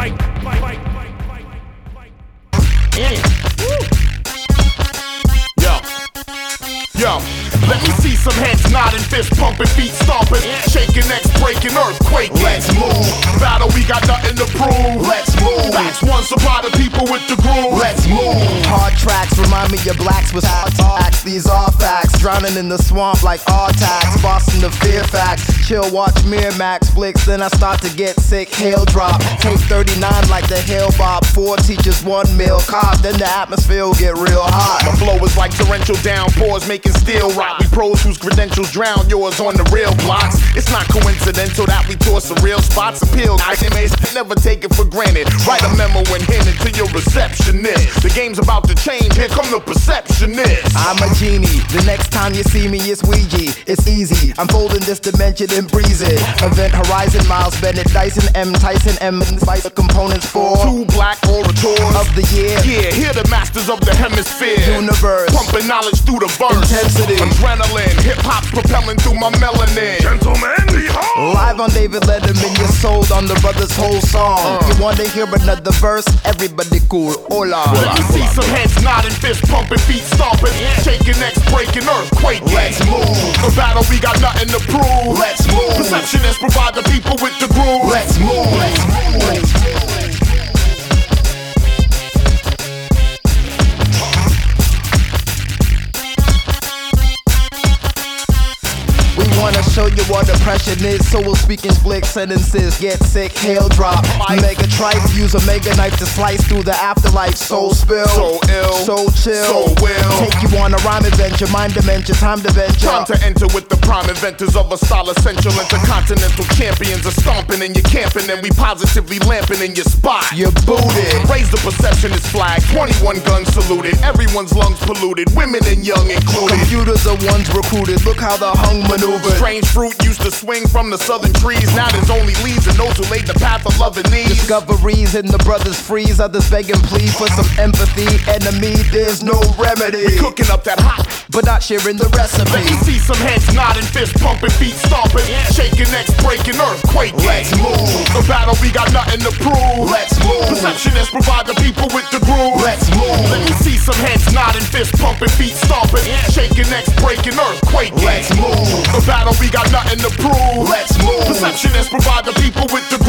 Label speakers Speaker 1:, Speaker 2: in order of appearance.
Speaker 1: Yo, let me see some heads nodding, fist pumping, feet stomping, shaking, necks breaking, earthquake. Let's move. Battle, we got nothing to prove. Let's move. Facts, one supply the people with the groove. Let's move.
Speaker 2: Hard tracks remind me of blacks with hard facts. These are facts. Drowning in the swamp like Artax. Boston to Fairfax. Chill, watch Miramax flicks. Then I start to get sick. Hail drop. Take 39 like the Hail Bob. 4 teachers, 1 meal cop. Then the atmosphere will get real hot.
Speaker 1: My flow is like torrential downpours making steel rock. We pros whose credentials drown yours on the real blocks. It's not coincidental that we tour some real spots. Appeal, I never take it for granted. Write a memo and hand it to your receptionist. The game's about to change, here come the perceptionist.
Speaker 2: I'm a genie, the next time you see me it's Ouija. It's easy, I'm folding this dimension and breeze it. Event Horizon, Miles Bennett, Dyson, M, Tyson, M, and Spice the components for
Speaker 1: 2 black orators
Speaker 2: of the year.
Speaker 1: Yeah, here the masters of the hemisphere.
Speaker 2: Universe,
Speaker 1: pumping knowledge through the verse.
Speaker 2: Intensity,
Speaker 1: adrenaline, hip-hop's propelling through my melanin. Gentlemen, behold!
Speaker 2: Live on David Letterman, you're sold on the brother's whole song. You wanna hear another verse? Everybody cool, hola.
Speaker 1: Let me see some heads nodding, fist pumping, feet stomping, shaking, necks breaking, earthquake. Let's move. The battle, we got nothing to prove. Let's move. Perceptionists provide the people with the groove. Let's move. Let's move. Let's move.
Speaker 2: Wanna show you what oppression is, so we'll speak in split sentences. Get sick, hail drop, mega tripe, use a mega knife to slice through the afterlife. Soul spill,
Speaker 1: so ill,
Speaker 2: so chill,
Speaker 1: so will
Speaker 2: take you on a rhyme adventure, mind dementia, time to venture.
Speaker 1: Time to enter with the prime inventors of a style essential. Intercontinental champions are stomping and you're camping, and we positively lamping in your spot.
Speaker 2: You're booted.
Speaker 1: Raise the perceptionist flag, 21 guns saluted, everyone's lungs polluted, women and young included.
Speaker 2: Computers are ones recruited, look how the hung maneuver.
Speaker 1: Strange fruit used to swing from the southern trees. Now there's only leaves and those who laid the path of love and need.
Speaker 2: Discoveries in the brothers freeze. Others beg and plead for some empathy. Enemy, there's no remedy.
Speaker 1: We cooking up that hot,
Speaker 2: but not sharing the recipe.
Speaker 1: Let me see some heads nodding, fist pumping, feet stomping, shaking, necks breaking, earthquake. Let's move. The battle, we got nothing to prove. Let's move. Perceptionists provide the people with the groove. Let's move. Let me see some heads nodding, fist pumping, feet stomping, shaking, necks breaking, earthquake. Let's move. The battle, we got nothing to prove. Let's move. Perceptionists provide the people with the